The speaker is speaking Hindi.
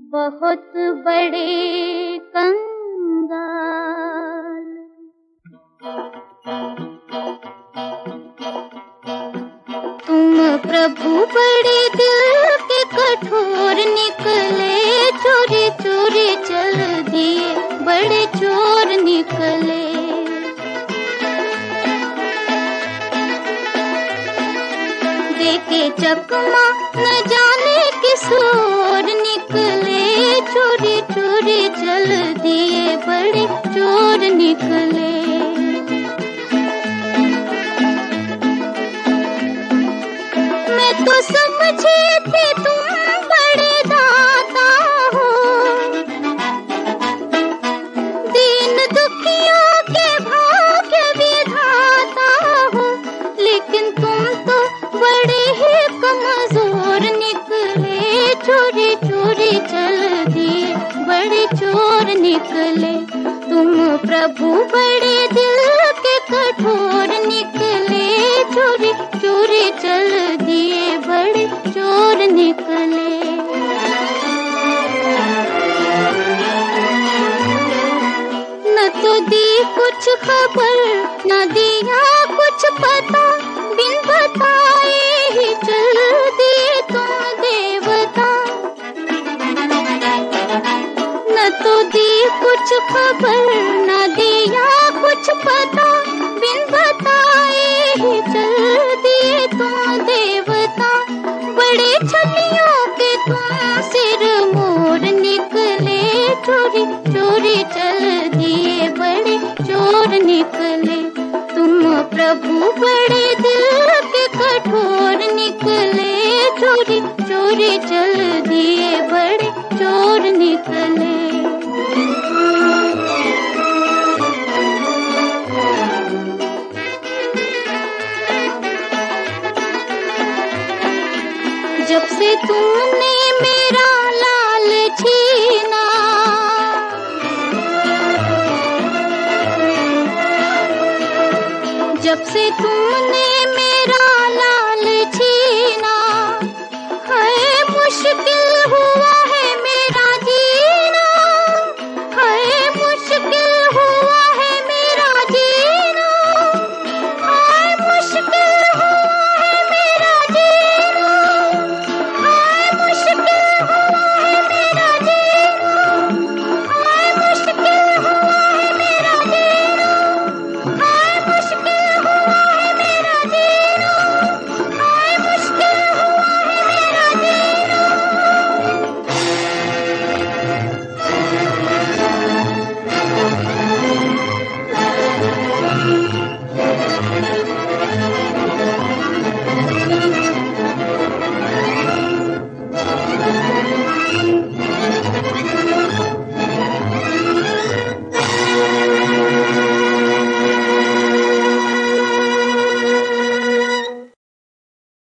बहुत बड़े कंगाल। तुम प्रभु बड़े दिल के कठोर निकले, चोरी चोरी चल दिए बड़े चोर निकले। देखे चकमा न जाने किस ओर निकले, चोरी चोरी चल दिए बड़े चोर निकले। मैं तो समझी थी तुम बड़े दाता हो, दीन दुखियों के भाग्य विधाता हो, लेकिन तुम तो बड़े ही कमजोर निकले, चोरी चोरी चल दिए बड़े चोर निकले। तुम प्रभु बड़े दिल के कठोर निकले, चोरी चोरी चल दिए बड़े चोर निकले। न तो दी कुछ खबर न दिया कुछ पता, बिन बताए ही चल दिए तुम देवता। न तो दी कुछ खबर न दिया कुछ पता, बिन बताए ही चल दिए तुम देवता। बड़े छलियों के तुम सिर मोर निकले, चोरी चोरी चल दिए बड़े चोर निकले। तुम प्रभु बड़े दिल के कठोर निकले, चोरी चोरी चल दिए बड़े चोर निकले। जब से तुमने मेरा लाल छीना, जब से तुम